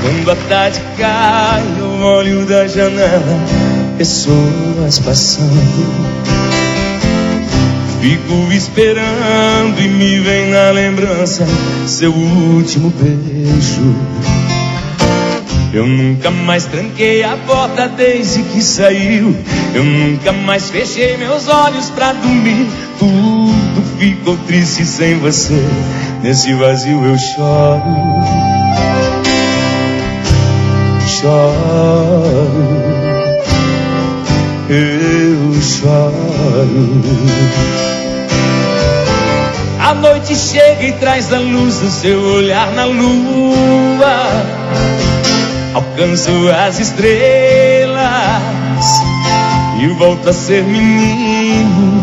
Quando a tarde cai, eu olho da janela, pessoas passando. Fico esperando e me vem na lembrança seu último beijo. Eu nunca mais tranquei a porta desde que saiu. Eu nunca mais fechei meus olhos pra dormir. Tudo ficou triste sem você. Nesse vazio eu choro, choro, eu choro. A noite chega e traz a luz do seu olhar na lua. Alcanço as estrelas e volto a ser menino.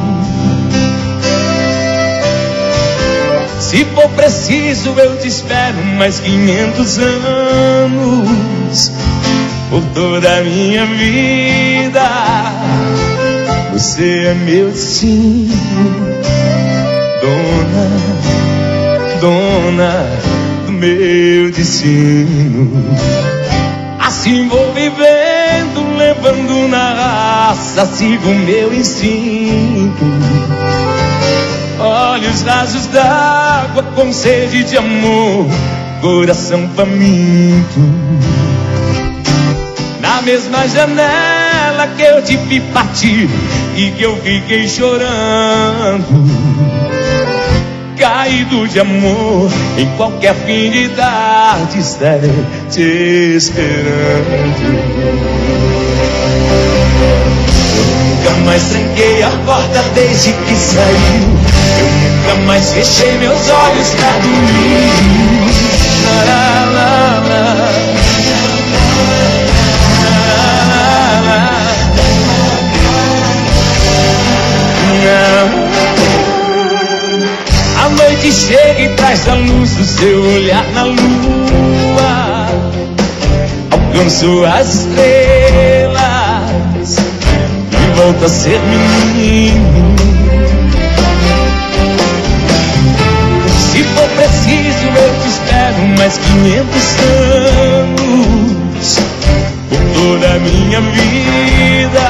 Se for preciso eu te espero mais 500 anos. Por toda a minha vida você é meu destino. Dona do meu destino. Assim vou vivendo, levando na raça, sigo meu instinto. Olhos rasos d'água com sede de amor, coração faminto. Na mesma janela que eu te vi partir e que eu fiquei chorando. Caído de amor, em qualquer afinidade estarei te esperando. Eu nunca mais tranquei a porta desde que saiu. Eu nunca mais fechei meus olhos pra dormir. La, la, la. A noite chega e traz a luz do seu olhar na lua. Alcanço as estrelas e volto a ser menino. Se for preciso eu te espero mais 500 anos. Por toda a minha vida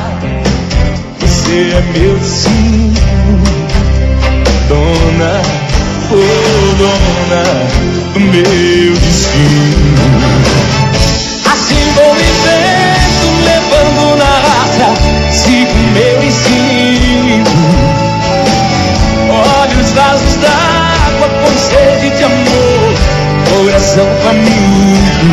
você é meu destino. Dona, oh dona do meu destino. Assim vou vivendo, levando na raça, sigo meu instinto. Olhos rasos d'água com sede de amor, coração faminto.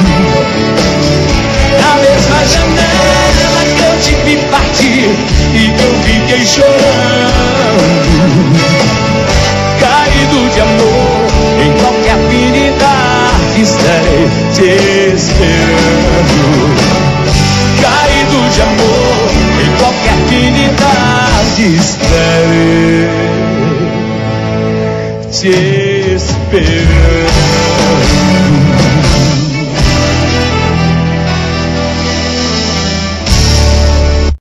Na mesma janela que eu te vi partir e que eu fiquei chorando. Caído de amor, em qualquer afinidade estarei te esperando. Caído de amor, em qualquer afinidade estarei te esperando.